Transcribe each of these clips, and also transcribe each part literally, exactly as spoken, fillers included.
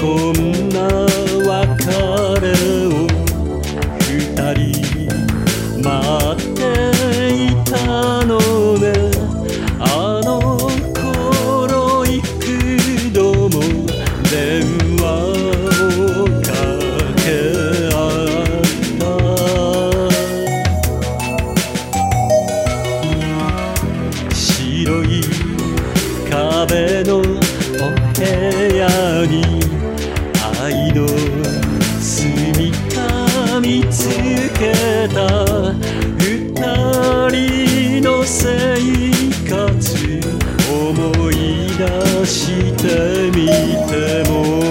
こんな別れを二人待っていたのね。あの頃幾度も電話をかけ合った白い壁のお部屋に愛の住みか見つけた。二人の生活思い出してみても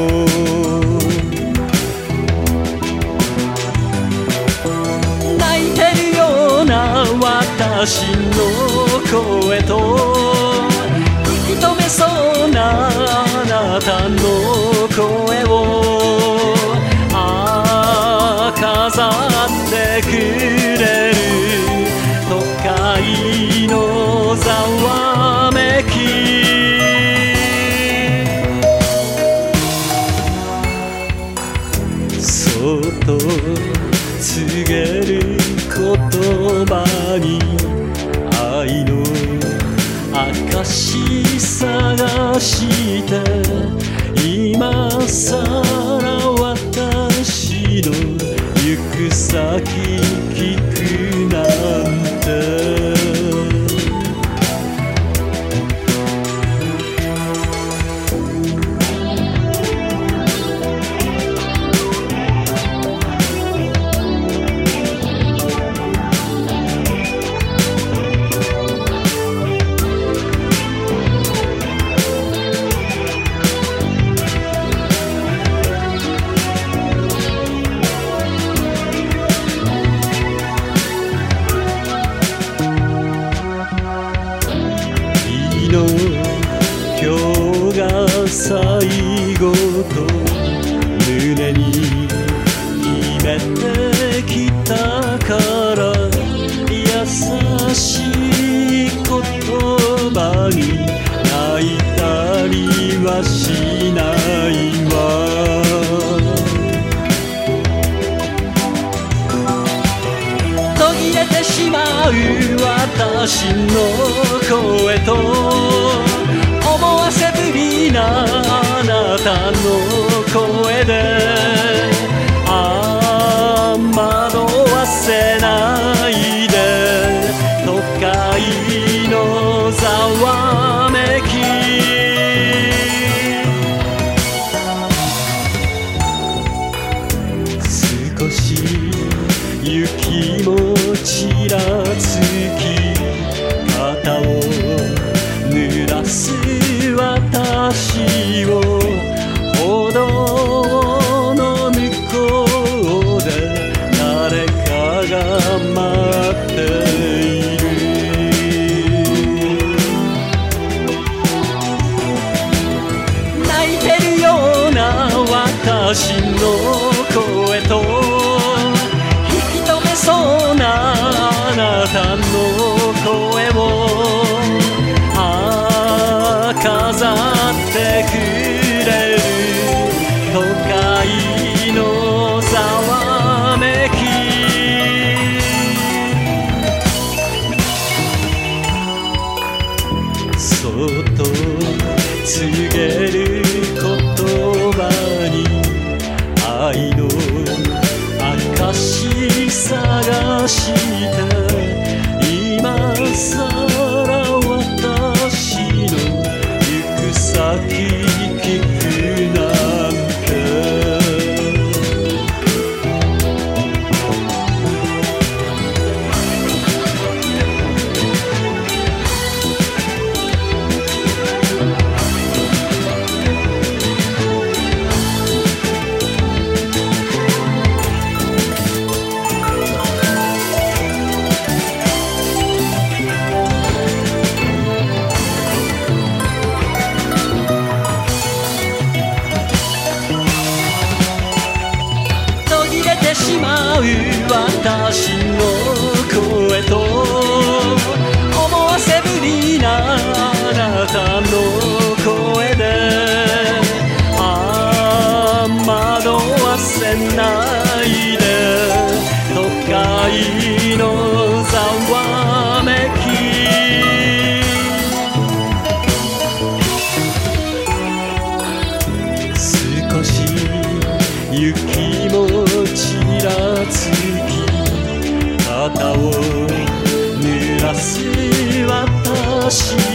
泣いてるような私の声と引き止めそうなあなたの声をああ飾ってくれる都会のざわめき。そっと告げる言葉に愛の証探して今さら私の行く先聞くなんて。今日が最後と胸に決めてきたから優しい言葉に泣いたりはしないわ。途切れてしまう私の声と思わせぶりなあなたの声でああ惑わせないで都会のざわめき。少し雪もちらつき肩を濡らす私を歩道の向こうで誰かが待っている。泣いてるような私の声と引き止めそうなあなたの声を飾ってくれる都会のざわめき。そっと告げる言葉に愛の証探して今さら私の先聞くなんて。しまう私の声と思わせぶりなあなたの声であれないで都会のざわめき少し雪もちらつき肩を濡らす私